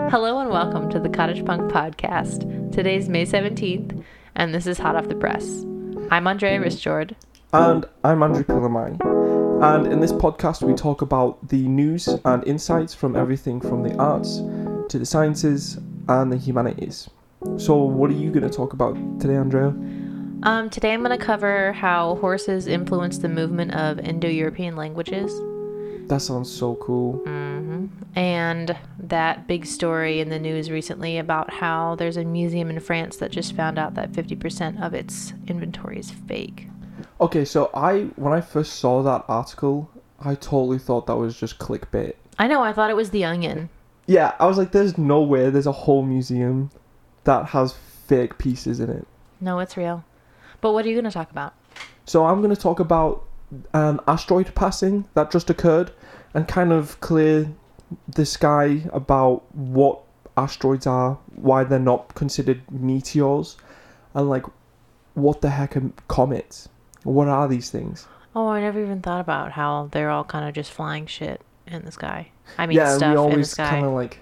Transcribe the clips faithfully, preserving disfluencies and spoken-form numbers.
Hello and welcome to the Cottage Punk Podcast. Today's May seventeenth, and this is Hot Off the Press. I'm Andrea Risjord. And I'm Andrew Pillamai. And in this podcast, we talk about the news and insights from everything from the arts to the sciences and the humanities. So what are you going to talk about today, Andrea? Um, today I'm going to cover how horses influence the movement of Indo-European languages. That sounds so cool. Mm-hmm. And that big story in the news recently about how there's a museum in France that just found out that fifty percent of its inventory is fake. Okay, so I when I first saw that article, I totally thought that was just clickbait. I know, I thought it was The Onion. Yeah, I was like, there's no way there's a whole museum that has fake pieces in it. No, it's real. But what are you going to talk about? So I'm going to talk about an asteroid passing that just occurred and kind of clear the sky about what asteroids are, why they're not considered meteors, and like what the heck are comets? What are these things? Oh, I never even thought about how they're all kind of just flying shit in the sky. I mean, yeah, stuff we in the always sky. kind of like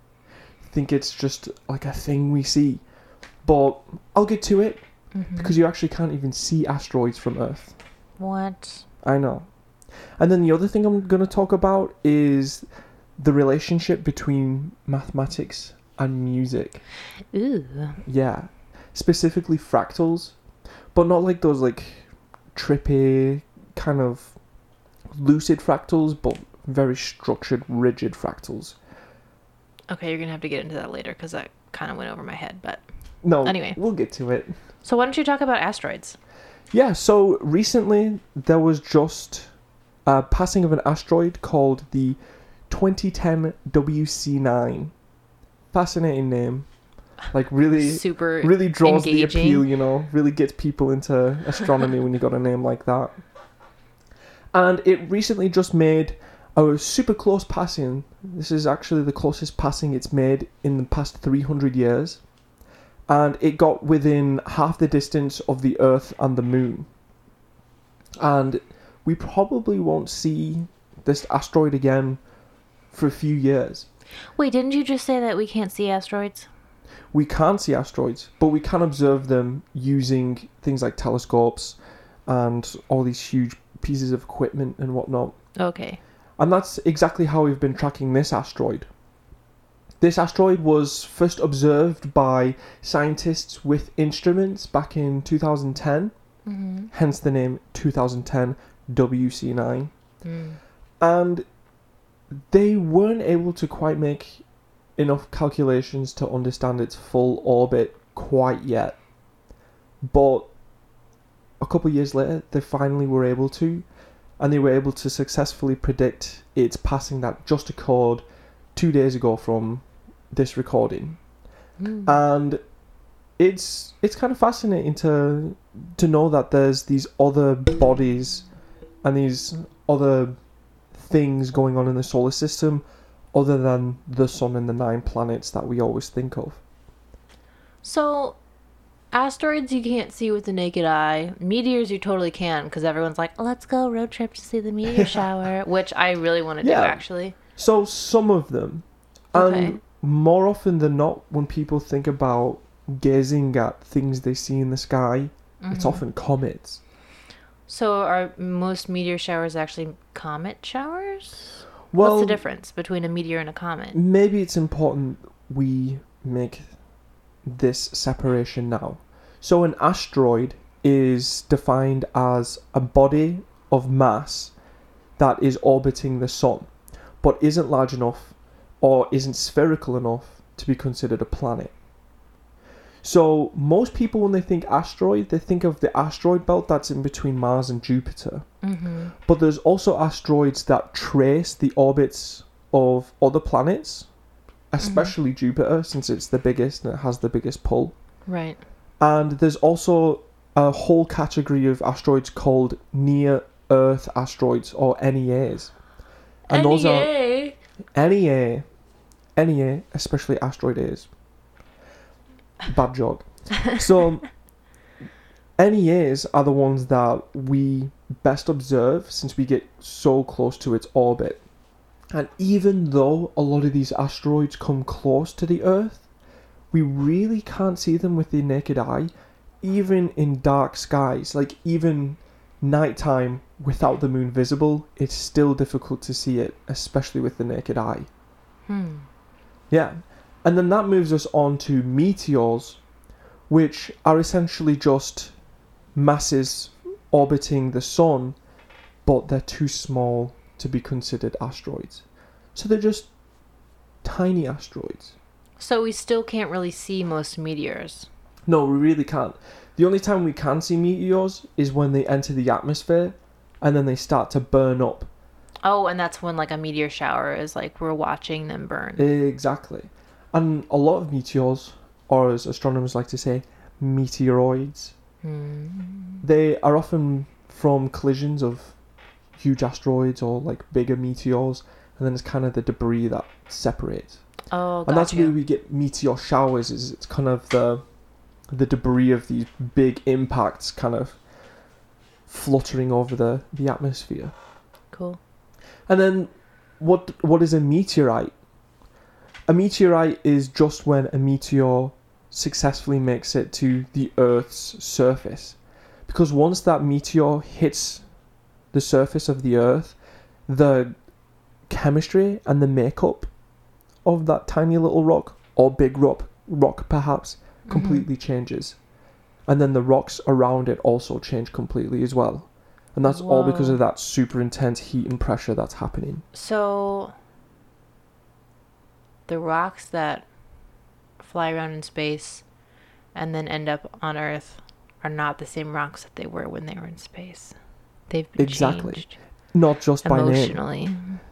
think it's just like a thing we see, but I'll get to it Mm-hmm. because you actually can't even see asteroids from Earth. What? I know. And then the other thing I'm going to talk about is the relationship between mathematics and music. Ooh. Yeah. Specifically fractals, but not like those like trippy kind of lucid fractals, but very structured, rigid fractals. Okay, you're going to have to get into that later because that kind of went over my head, but... No, Anyway. we'll get to it. So why don't you talk about asteroids? Yeah, so recently there was just a passing of an asteroid called the twenty ten W C nine. Fascinating name. Like really Super really draws engaging. the appeal, you know, really gets people into astronomy when you got a name like that. And it recently just made a super close passing. This is actually the closest passing it's made in the past three hundred years. And it got within half the distance of the Earth and the Moon. And we probably won't see this asteroid again for a few years. Wait, didn't you just say that we can't see asteroids? We can't see asteroids, but we can observe them using things like telescopes and all these huge pieces of equipment and whatnot. Okay. And that's exactly how we've been tracking this asteroid. This asteroid was first observed by scientists with instruments back in two thousand ten, Mm-hmm. hence the name two thousand ten W C nine. Mm. And they weren't able to quite make enough calculations to understand its full orbit quite yet. But a couple of years later, they finally were able to, and they were able to successfully predict its passing that just occurred two days ago from this recording. Mm. And it's it's kind of fascinating to to know that there's these other bodies and these other things going on in the solar system other than the sun and the nine planets that we always think of. So, asteroids you can't see with the naked eye. Meteors you totally can because everyone's like, let's go road trip to see the meteor shower, which I really want to Yeah. do actually. So some of them, Okay. and more often than not, when people think about gazing at things they see in the sky, it's Mhm. often comets. So are most meteor showers actually comet showers? Well, What's the difference between a meteor and a comet? maybe it's important we make this separation now. So an asteroid is defined as a body of mass that is orbiting the sun, but isn't large enough or isn't spherical enough to be considered a planet. So most people, when they think asteroid, they think of the asteroid belt that's in between Mars and Jupiter. Mm-hmm. But there's also asteroids that trace the orbits of other planets, especially Jupiter, since it's the biggest and it has the biggest pull. Right. And there's also a whole category of asteroids called near-Earth asteroids, or N E As. And those are N E A? N E A, N E A, especially asteroid A's. Bad joke. So N E As are the ones that we best observe since we get so close to its orbit. And even though a lot of these asteroids come close to the Earth, we really can't see them with the naked eye, even in dark skies. Like, even nighttime without the moon visible, it's still difficult to see it, especially with the naked eye. Hmm. Yeah. And then that moves us on to meteors, which are essentially just masses orbiting the sun, but they're too small to be considered asteroids. So they're just tiny asteroids. So we still can't really see most meteors. No, we really can't. The only time we can see meteors is when they enter the atmosphere and then they start to burn up. Oh, and that's when like a meteor shower is like we're watching them burn. Exactly. And a lot of meteors, or as astronomers like to say, meteoroids, Hmm. they are often from collisions of huge asteroids or like bigger meteors, and then it's kind of the debris that separates. Oh, And that's gotcha. where we get meteor showers, is it's kind of the the debris of these big impacts kind of fluttering over the, the atmosphere. Cool. And then what what is a meteorite? A meteorite is just when a meteor successfully makes it to the Earth's surface. Because once that meteor hits the surface of the Earth, the chemistry and the makeup of that tiny little rock, or big rock, rock perhaps, completely Mm-hmm. changes. And then the rocks around it also change completely as well. And that's all because Whoa. of that super intense heat and pressure that's happening. So the rocks that fly around in space and then end up on Earth are not the same rocks that they were when they were in space. They've been Exactly. changed Not just by name. emotionally.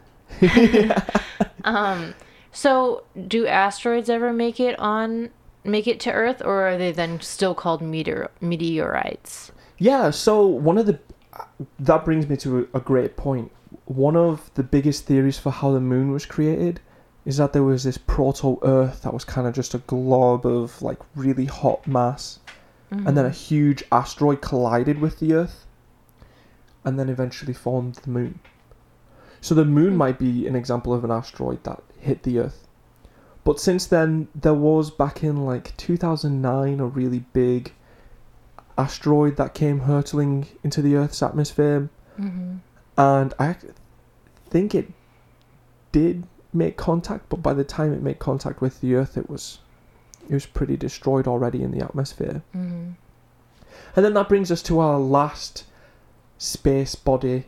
um so do asteroids ever make it on make it to Earth, or are they then still called meteor meteorites? Yeah, so one of the... That brings me to a, a great point. One of the biggest theories for how the moon was created is that there was this proto-Earth that was kind of just a glob of like really hot mass, Mm-hmm. and then a huge asteroid collided with the Earth and then eventually formed the moon. So the moon Hmm. might be an example of an asteroid that hit the Earth. But since then, there was back in like two thousand nine a really big asteroid that came hurtling into the Earth's atmosphere, Mm-hmm. and I ac- think it did make contact, but by the time it made contact with the Earth, it was it was pretty destroyed already in the atmosphere. Mm-hmm. And then that brings us to our last space body,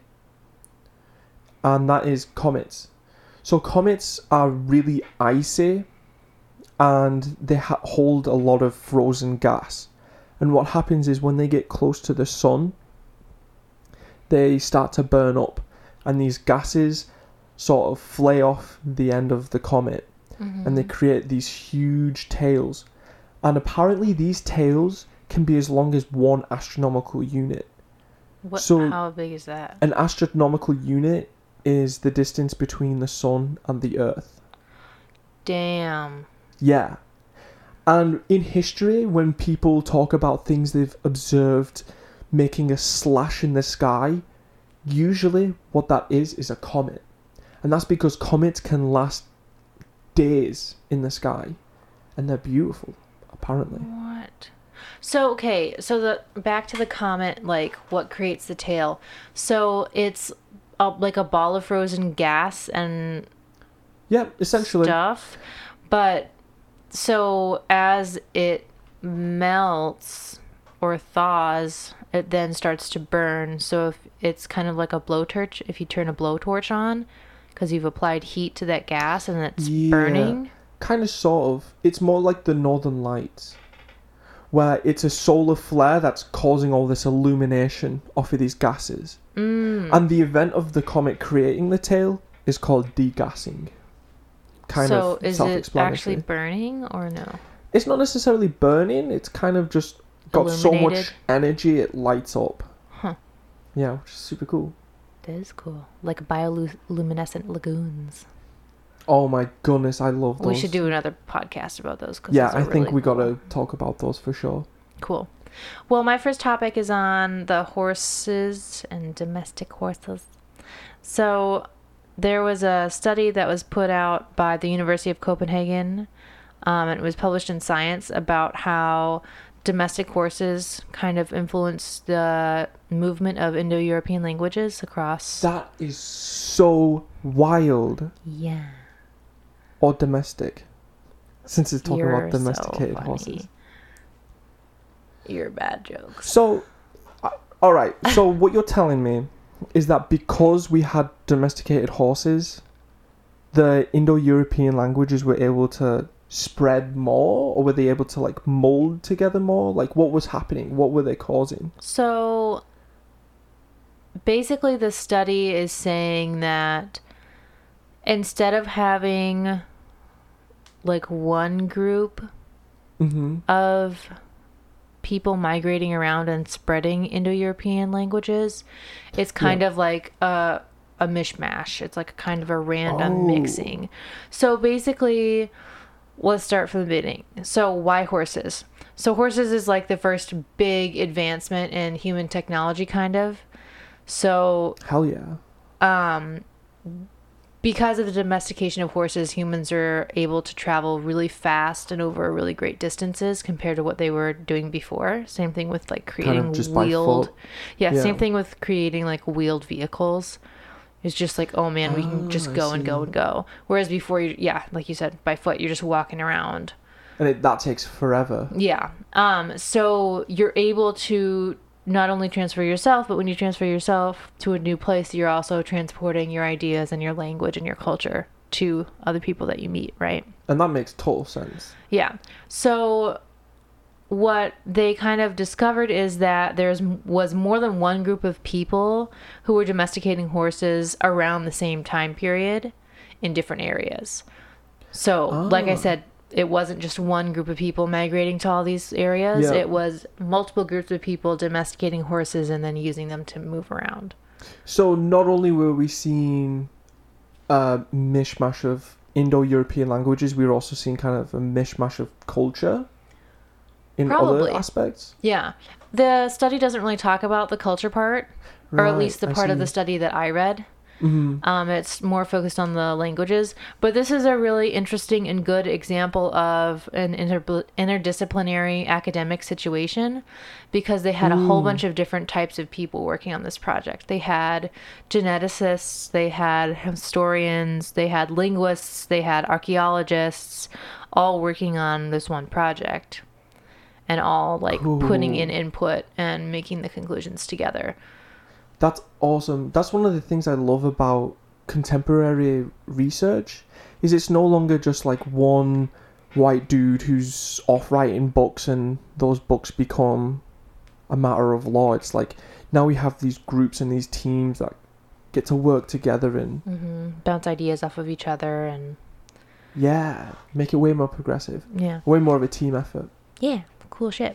and that is comets. So comets are really icy, and they ha- hold a lot of frozen gas. And what happens is when they get close to the sun, they start to burn up, and these gases sort of flay off the end of the comet, Mm-hmm. and they create these huge tails. And apparently these tails can be as long as one astronomical unit. What, so- how big is that? An astronomical unit is the distance between the sun and the Earth. Damn. Yeah. And in history, when people talk about things they've observed making a slash in the sky, usually what that is is a comet. And that's because comets can last days in the sky, and they're beautiful, apparently. What? So okay, so the back to the comet, like what creates the tail? So it's a, like a ball of frozen gas and Yeah, essentially. stuff, but so as it melts or thaws, it then starts to burn. So if it's kind of like a blowtorch, if you turn a blowtorch on, because you've applied heat to that gas and it's Yeah. burning. Kind of, sort of. It's more like the Northern Lights, where it's a solar flare that's causing all this illumination off of these gases. Mm. And the event of the comet creating the tail is called degassing. Kind so of is it self-explanatory. actually burning or no? It's not necessarily burning, it's kind of just got so much Illuminated? energy it lights up. Huh. Yeah, which is super cool. That is cool. Like bioluminescent lagoons. Oh my goodness, I love those. We should do another podcast about those. Cause Yeah, those are I think really we cool. gotta talk about those for sure. Cool. Well, my first topic is on the horses and domestic horses. So, there was a study that was put out by the University of Copenhagen, um, and it was published in Science about how domestic horses kind of influence the movement of Indo-European languages across. That is so wild. Yeah. Or domestic. Since it's talking You're about domesticated so horses. You're bad jokes. So, uh, all right. So what you're telling me is that because we had domesticated horses, the Indo-European languages were able to spread more, or were they able to like mold together more? Like, what was happening? What were they causing? So basically the study is saying that instead of having like one group Mm-hmm. of people migrating around and spreading Indo-European languages, it's kind Yeah. of like a, a mishmash. It's like a kind of a random Oh. mixing. So basically, let's start from the beginning. So why horses? So horses is like the first big advancement in human technology, kind of. So Hell yeah. um, because of the domestication of horses, humans are able to travel really fast and over really great distances compared to what they were doing before. Same thing with like creating just by wheeled. foot. Yeah, Yeah. same thing with creating like wheeled vehicles. It's just like, oh man, we can Ah, just I go and see. go and go. Whereas before, you, yeah, like you said, by foot, you're just walking around. And it, that takes forever. Yeah. Um. So you're able to not only transfer yourself, but when you transfer yourself to a new place, you're also transporting your ideas and your language and your culture to other people that you meet, right? And that makes total sense. Yeah. So what they kind of discovered is that there's was more than one group of people who were domesticating horses around the same time period in different areas. So, like I Ah. said, it wasn't just one group of people migrating to all these areas. Yeah. It was multiple groups of people domesticating horses and then using them to move around. So not only were we seeing a mishmash of Indo-European languages, we were also seeing kind of a mishmash of culture in Probably. other aspects. Yeah. The study doesn't really talk about the culture part, or at Right, least the I part of see. the study that I read. Mm-hmm. Um, it's more focused on the languages, but this is a really interesting and good example of an inter- interdisciplinary academic situation because they had a whole Ooh. bunch of different types of people working on this project. They had geneticists, they had historians, they had linguists, they had archaeologists, all working on this one project and all like putting in Cool. input and making the conclusions together. That's awesome. That's one of the things I love about contemporary research is it's no longer just like one white dude who's off writing books and those books become a matter of law. It's like now we have these groups and these teams that get to work together and hmm Bounce ideas off of each other and yeah, make it way more progressive. yeah. Way more of a team effort. Yeah, cool shit.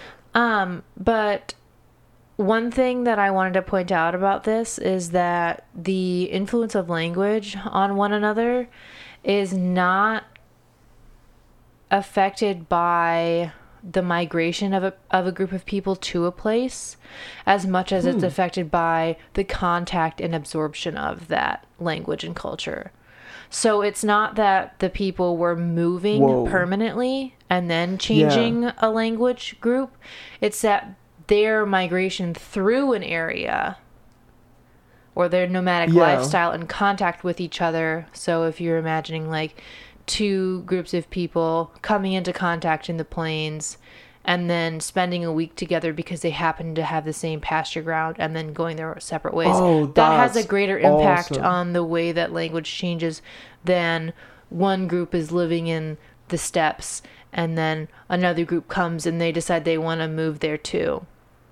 Um, but one thing that I wanted to point out about this is that the influence of language on one another is not affected by the migration of a, of a group of people to a place as much as it's Hmm. affected by the contact and absorption of that language and culture. So it's not that the people were moving Whoa. permanently and then changing a language group. It's that their migration through an area or their nomadic Yeah. lifestyle in contact with each other. So if you're imagining like two groups of people coming into contact in the plains and then spending a week together because they happen to have the same pasture ground and then going their separate ways. Oh, that has a that's greater impact awesome. on the way that language changes than one group is living in the steppes and then another group comes and they decide they want to move there too.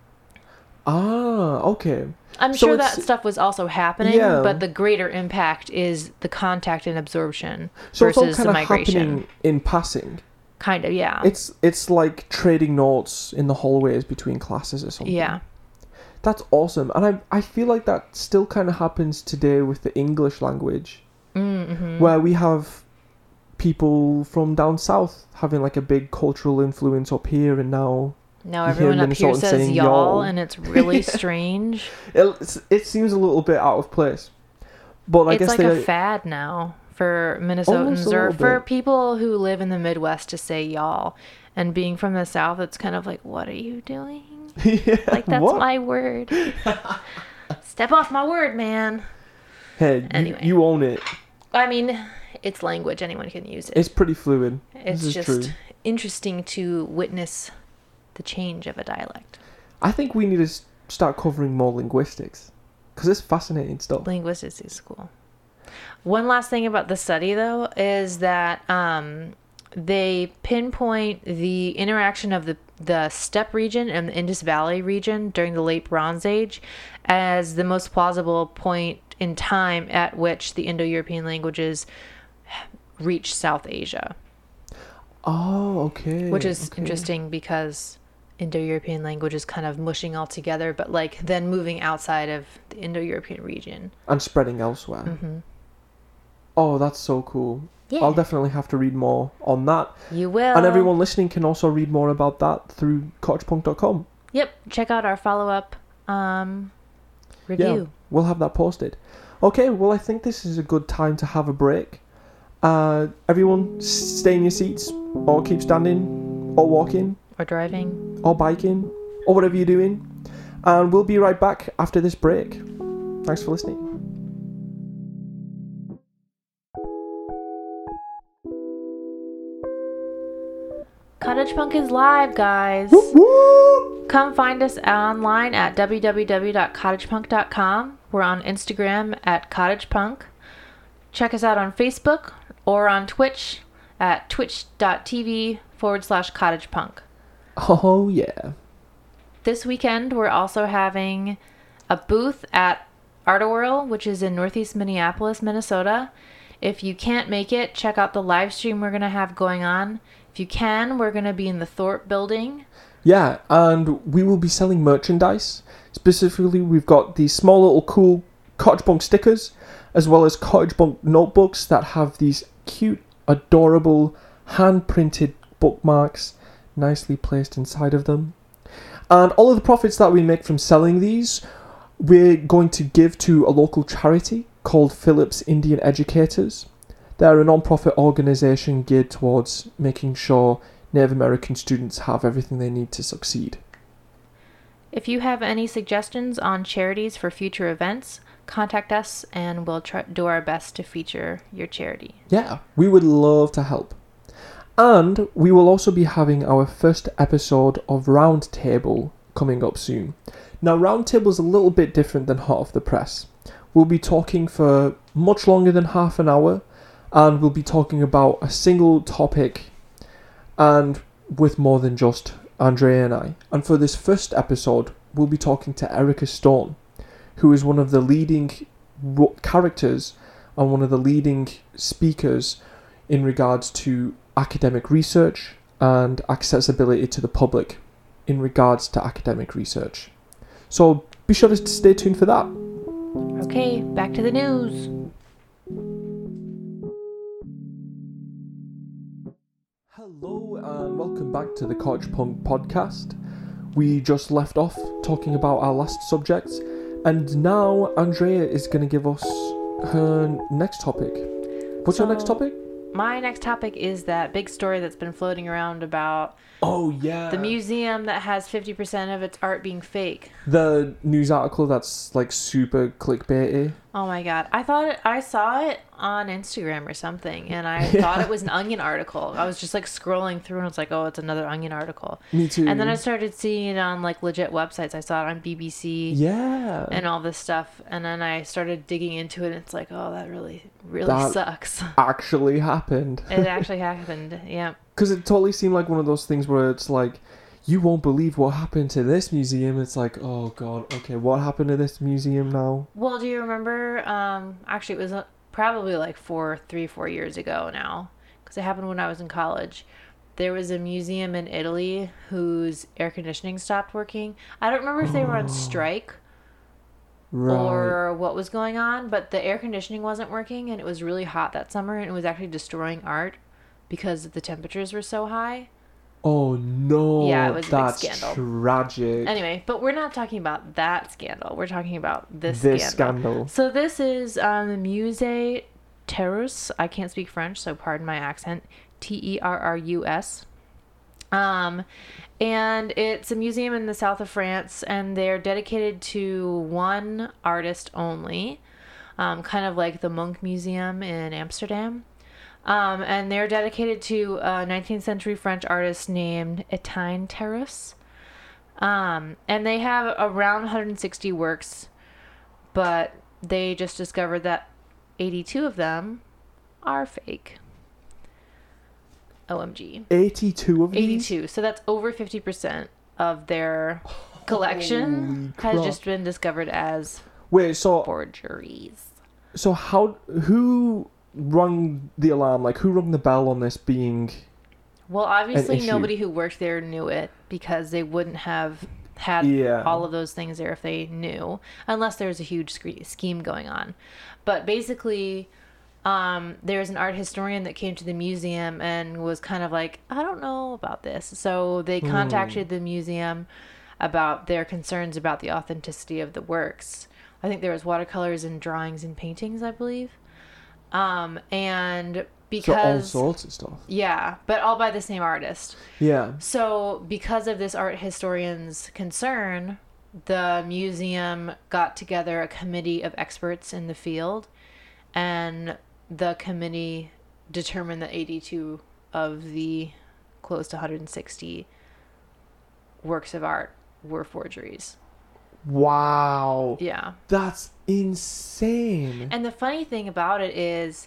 Ah, okay. I'm So sure that it's- stuff was also happening, Yeah. but the greater impact is the contact and absorption So it's all versus kind the of migration. happening in passing. Kind of, yeah. It's it's like trading notes in the hallways between classes or something. Yeah. That's awesome. And I I feel like that still kind of happens today with the English language, Mm-hmm. where we have people from down south having like a big cultural influence up here, and now Now you hear everyone up here Minnesotans says saying y'all, y'all. and it's really strange. it, it seems a little bit out of place. But I it's guess like they a fad now for Almost Minnesotans a or little for bit. people who live in the Midwest to say y'all. And being from the South, it's kind of like, what are you doing? yeah, Like, that's what? my word. Step off my word, man. Hey, Anyway. you, you own it. I mean, it's language. Anyone can use it. It's pretty fluid. It's this is just true. interesting to witness the change of a dialect. I think we need to s- start covering more linguistics because it's fascinating stuff. Linguistics is cool. One last thing about the study, though, is that um, they pinpoint the interaction of the, the steppe region and the Indus Valley region during the late Bronze Age as the most plausible point in time at which the Indo-European languages reached South Asia. Oh, okay. Which is okay. interesting because Indo-European language is kind of mushing all together, but like then moving outside of the Indo-European region. And spreading elsewhere. Mm-hmm. Oh, that's so cool. Yeah. I'll definitely have to read more on that. You will. And everyone listening can also read more about that through cottage punk dot com. Yep. Check out our follow-up um, review. Yeah, we'll have that posted. Okay, well, I think this is a good time to have a break. Uh, everyone, stay in your seats, or keep standing, or walking, Or driving. or biking, or whatever you're doing. And we'll be right back after this break. Thanks for listening. Cottage Punk is live, guys. Whoop, whoop. Come find us online at w w w dot cottage punk dot com. We're on Instagram at cottagepunk. Check us out on Facebook or on Twitch at twitch.tv forward slash cottagepunk. Oh, yeah. This weekend, we're also having a booth at Artowhirl, which is in Northeast Minneapolis, Minnesota. If you can't make it, check out the live stream we're going to have going on. If you can, we're going to be in the Thorpe building. Yeah, and we will be selling merchandise. Specifically, we've got these small little cool Cottage Punk stickers, as well as Cottage Punk notebooks that have these cute, adorable, hand-printed bookmarks nicely placed inside of them. And all of the profits that we make from selling these, we're going to give to a local charity called Phillips Indian Educators. They're a non-profit organisation geared towards making sure Native American students have everything they need to succeed. If you have any suggestions on charities for future events, contact us and we'll try do our best to feature your charity. Yeah, we would love to help. And we will also be having our first episode of Roundtable coming up soon. Now, Roundtable is a little bit different than Hot Off the Press. We'll be talking for much longer than half an hour, and we'll be talking about a single topic and with more than just Andrea and I. And for this first episode, we'll be talking to Erica Stone, who is one of the leading ro- characters and one of the leading speakers in regards to academic research and accessibility to the public in regards to academic research. So be sure to stay tuned for that. Okay, back to the news. Hello and welcome back to the Cottage Punk podcast. We just left off talking about our last subject, and now Andrea is going to give us her next topic. What's So- your next topic? My next topic is that big story that's been floating around about Oh yeah, the museum that has fifty percent of its art being fake. the news article that's like super clickbaity. Oh my god. I thought it, I saw it on Instagram or something, and I Yeah. thought it was an Onion article. I was just like scrolling through and it's like, oh, it's another Onion article. Me too. And then I started seeing it on like legit websites. I saw it on B B C yeah, and all this stuff. And then I started digging into it and it's like, oh, that really, really That- sucks. actually happened. It actually happened. Yeah. Because it totally seemed like one of those things where it's like, you won't believe what happened to this museum. It's like, oh god, okay, what happened to this museum now? Well, do you remember? Um, actually, it was uh, probably like four, three, four years ago now, because it happened when I was in college. There was a museum in Italy whose air conditioning stopped working. I don't remember if they were on strike Right. or what was going on, but the air conditioning wasn't working, and it was really hot that summer, and it was actually destroying art because the temperatures were so high. Oh no! Yeah, it was a big that's scandal. tragic. Anyway, but we're not talking about that scandal. We're talking about this, this scandal. scandal. So this is um, the Musée Terrus. I can't speak French, so pardon my accent. T E R R U S. Um, and it's a museum in the south of France, and they're dedicated to one artist only, um, kind of like the Munch Museum in Amsterdam. Um, and they're dedicated to a nineteenth century French artist named Etienne Terrus. Um, and they have around one hundred sixty works, but they just discovered that eighty-two of them are fake. O M G. eighty-two of these? eighty-two. So that's over fifty percent of their collection has just been discovered as Wait, so forgeries. So how who rung the alarm? Like who rung the bell on this being? Well, obviously issue? nobody who worked there knew it because they wouldn't have had Yeah. all of those things there if they knew, unless there's a huge sc- scheme going on. But basically, um, there's an art historian that came to the museum and was kind of like, I don't know about this. So they contacted Hmm. the museum about their concerns about the authenticity of the works. I think there was watercolors and drawings and paintings, I believe. Um, and because So all sorts of stuff. yeah, but all by the same artist. Yeah. So because of this art historian's concern, the museum got together a committee of experts in the field, and the committee determined that eighty-two of the close to one hundred sixty works of art were forgeries. Wow. Yeah. That's insane. And the funny thing about it is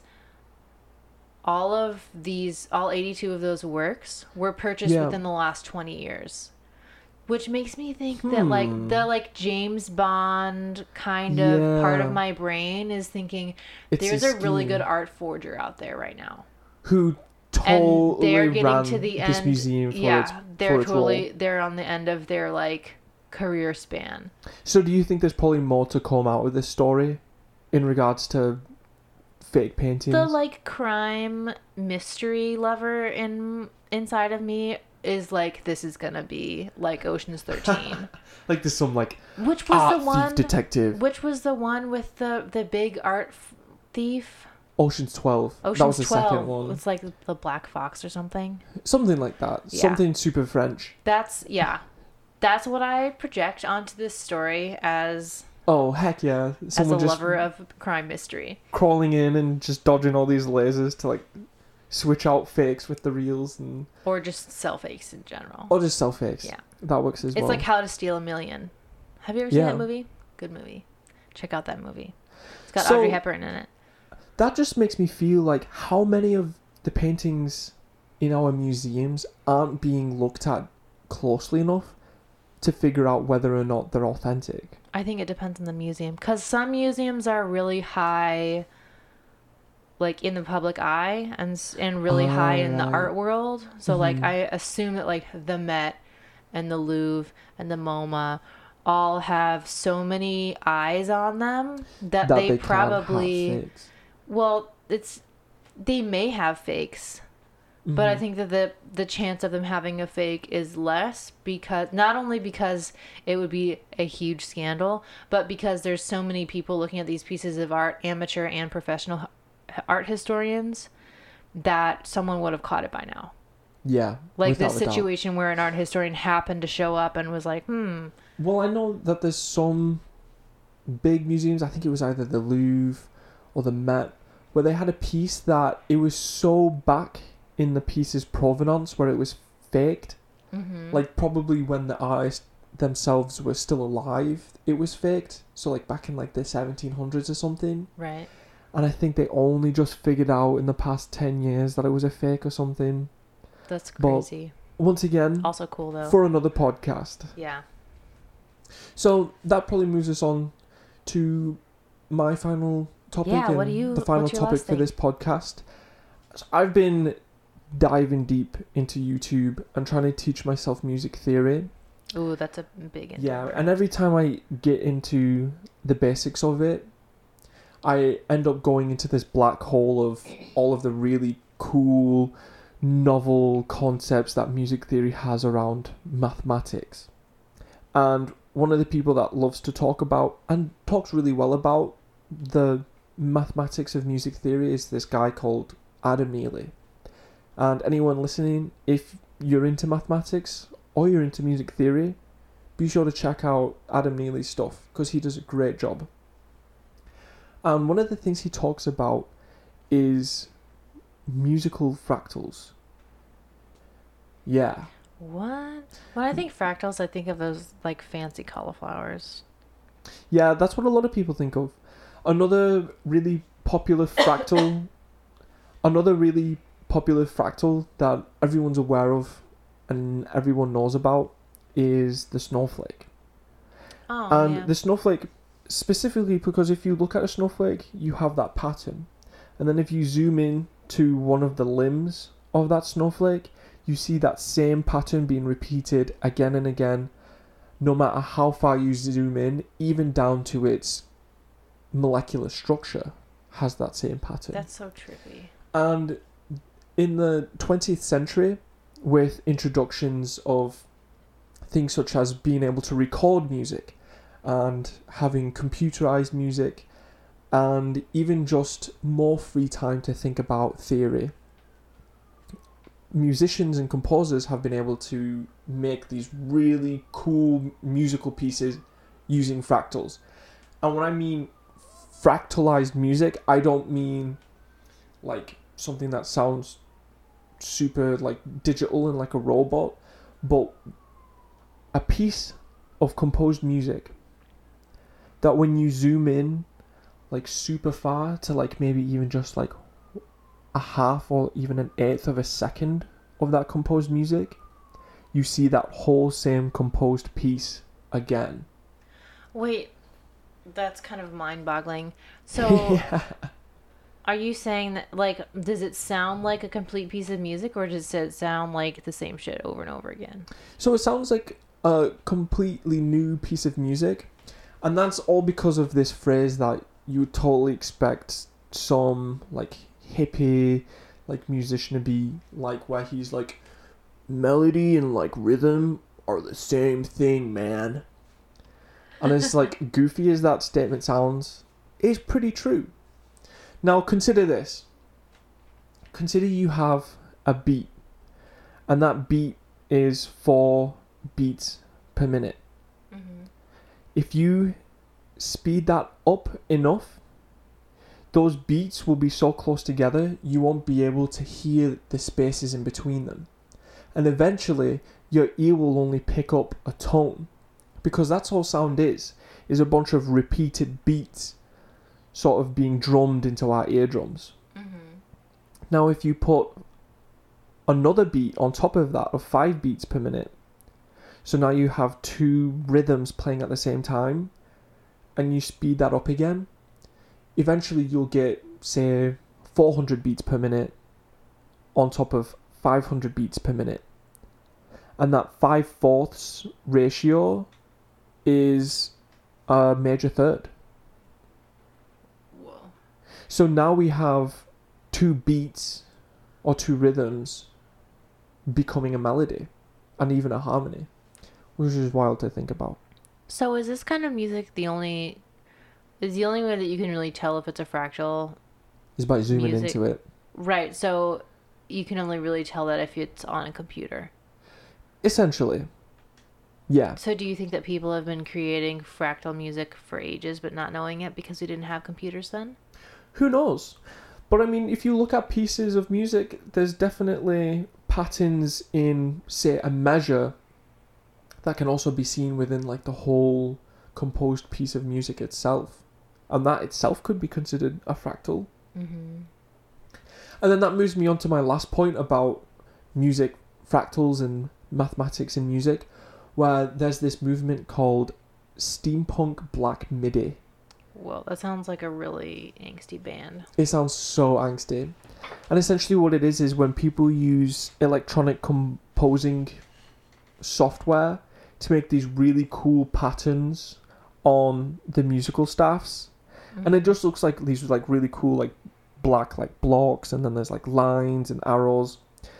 all of these, all eighty-two of those works were purchased Yeah. within the last twenty years. Which makes me think that like Hmm. the like James Bond kind of part Yeah. of my brain is thinking It's there's a a really scheme. good art forger out there right now. Who And totally they're getting ran to the this end. museum for yeah, its they're for its totally role. they're on the end of their like career span. So do you think there's probably more to come out of this story in regards to fake paintings? The like crime mystery lover in inside of me is like, this is gonna be like Ocean's thirteen. Like there's some like Which was art the one thief detective. Which was the one with the the big art f- thief? Ocean's twelve. Ocean's that was the twelve. second one. It's like the Black Fox or something. Something like that. Yeah. Something super French. That's yeah. That's what I project onto this story as Oh heck yeah! as a Someone just lover of crime mystery. crawling in and just dodging all these lasers to like switch out fakes with the reals and Or just sell fakes in general. or just sell fakes. Yeah. That works as It's well. like How to Steal a Million. Have you ever seen Yeah. that movie? Good movie. Check out that movie. It's got So- Audrey Hepburn in it. That just makes me feel like how many of the paintings in our museums aren't being looked at closely enough to figure out whether or not they're authentic. I think it depends on the museum, because some museums are really high, like in the public eye, and s- and really Oh, high in the right. art world. So like Mhm. I assume that like the Met and the Louvre and the MoMA all have so many eyes on them that, That they, they can't have probably fakes. well it's they may have fakes. But I Mhm. think that the the chance of them having a fake is less, because not only because it would be a huge scandal, but because there's so many people looking at these pieces of art, amateur and professional h- art historians, that someone would have caught it by now. Yeah. Like without this a doubt. situation where an art historian happened to show up and was like, hmm, Well, I know that there's some big museums, I think it was either the Louvre or the Met, where they had a piece that it was so back in the piece's provenance where it was faked. mm-hmm. Like probably when the artists themselves were still alive, it was faked. So like back in like the seventeen hundreds or something. right. And I think they only just figured out in the past ten years that it was a fake or something. That's But- crazy. Once again, Also cool though. for another podcast. yeah. So that probably moves us on to my final topic Yeah, and what do you- the final what's your topic last for thing? this podcast. So I've been diving deep into YouTube and trying to teach myself music theory. Ooh, that's a big Yeah, endeavor. and every time I get into the basics of it, I end up going into this black hole of all of the really cool novel concepts that music theory has around mathematics. And one of the people that loves to talk about and talks really well about the mathematics of music theory is this guy called Adam Neely. And anyone listening, if you're into mathematics or you're into music theory, be sure to check out Adam Neely's stuff because he does a great job. And one of the things he talks about is musical fractals. Yeah. What? When I think fractals, I think of those like fancy cauliflowers. Yeah, that's what a lot of people think of. Another really popular fractal, another really popular fractal that everyone's aware of and everyone knows about is the snowflake. Oh, and yeah. the snowflake, specifically because if you look at a snowflake, you have that pattern. And then if you zoom in to one of the limbs of that snowflake, you see that same pattern being repeated again and again, no matter how far you zoom in, even down to its molecular structure has that same pattern. That's so trippy. And in the twentieth century, with introductions of things such as being able to record music and having computerized music and even just more free time to think about theory, musicians and composers have been able to make these really cool musical pieces using fractals. And when I mean fractalized music, I don't mean like something that sounds super like digital and like a robot, but a piece of composed music that when you zoom in like super far to like maybe even just like a half or even an eighth of a second of that composed music, you see that whole same composed piece again. Wait, that's kind of mind-boggling. So, yeah. Are you saying that, like, does it sound like a complete piece of music, or does it sound like the same shit over and over again? So it sounds like a completely new piece of music, and that's all because of this phrase that you would totally expect some, like, hippie, like, musician to be like, where he's like, melody and, like, rhythm are the same thing, man. And as, like, goofy as that statement sounds, it's pretty true. Now, consider this. Consider you have a beat, and that beat is four beats per minute. Mm-hmm. If you speed that up enough, those beats will be so close together, you won't be able to hear the spaces in between them. And eventually, your ear will only pick up a tone, because that's all sound is, is a bunch of repeated beats sort of being drummed into our eardrums. Mm-hmm. Now, if you put another beat on top of that of five beats per minute, so now you have two rhythms playing at the same time, and you speed that up again, eventually you'll get, say, four hundred beats per minute on top of five hundred beats per minute. And that five fourths ratio is a major third. Whoa. So now we have two beats or two rhythms becoming a melody and even a harmony, which is wild to think about. So is this kind of music the only... Is the only way that you can really tell if it's a fractal? Is by zooming music? into it. Right, so you can only really tell that if it's on a computer. Essentially. Yeah. So do you think that people have been creating fractal music for ages but not knowing it because we didn't have computers then? Who knows? But I mean, if you look at pieces of music, there's definitely patterns in, say, a measure that can also be seen within like the whole composed piece of music itself. And that itself could be considered a fractal. Mm-hmm. And then that moves me on to my last point about music, fractals and mathematics in music, where there's this movement called steampunk black MIDI. Well, that sounds like a really angsty band. It sounds so angsty. And essentially what it is is when people use electronic composing software to make these really cool patterns on the musical staffs. Mm-hmm. And it just looks like these like really cool like black like blocks, and then there's like lines and arrows.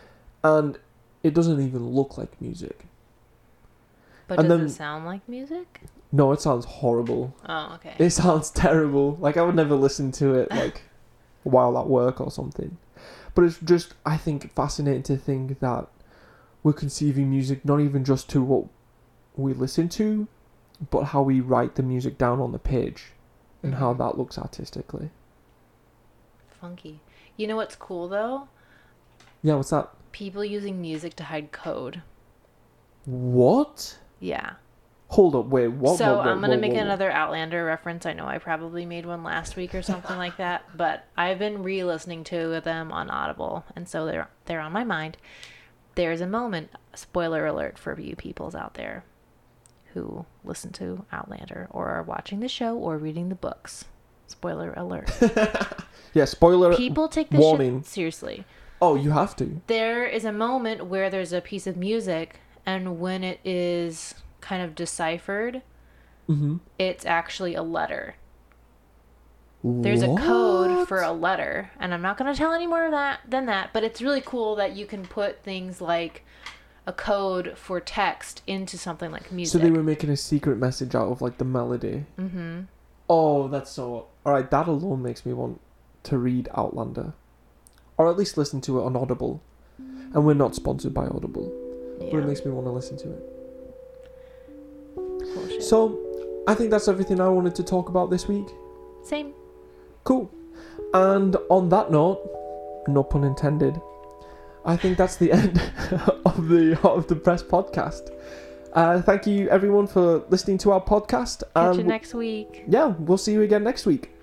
and it doesn't even look like music. But And does then- it sound like music? No, it sounds horrible. Oh, okay. It sounds terrible. Like, I would never listen to it, like, while at work or something. But it's just, I think, fascinating to think that we're conceiving music not even just to what we listen to, but how we write the music down on the page and how Mhm. that looks artistically. Funky. You know what's cool though? Yeah, what's that? People using music to hide code. What? Yeah. Hold up, wait, what? so what, what, I'm gonna what, make what, what? another Outlander reference. I know I probably made one last week or something like that, but I've been re-listening to them on Audible, and so they're they're on my mind. There's a moment. Spoiler alert for you peoples out there who listen to Outlander or are watching the show or reading the books. Spoiler alert. Yeah, spoiler. People take this warning. shit seriously. Oh, you have to. There is a moment where there's a piece of music, and when it is kind of deciphered, Mm-hmm. it's actually a letter. There's a code for a letter, and I'm not going to tell any more of that than that, but it's really cool that you can put things like a code for text into something like music. So they were making a secret message out of, like, the melody. Mm-hmm. Oh, that's so... Alright, that alone makes me want to read Outlander. Or at least listen to it on Audible. And we're not sponsored by Audible. Yeah. But it makes me want to listen to it. Cool shit. So, I think that's everything I wanted to talk about this week. Same. Cool. And on that note, no pun intended, I think that's the end of the Hot of the Press podcast. Uh, thank you everyone for listening to our podcast. Catch and you next week. Yeah, we'll see you again next week.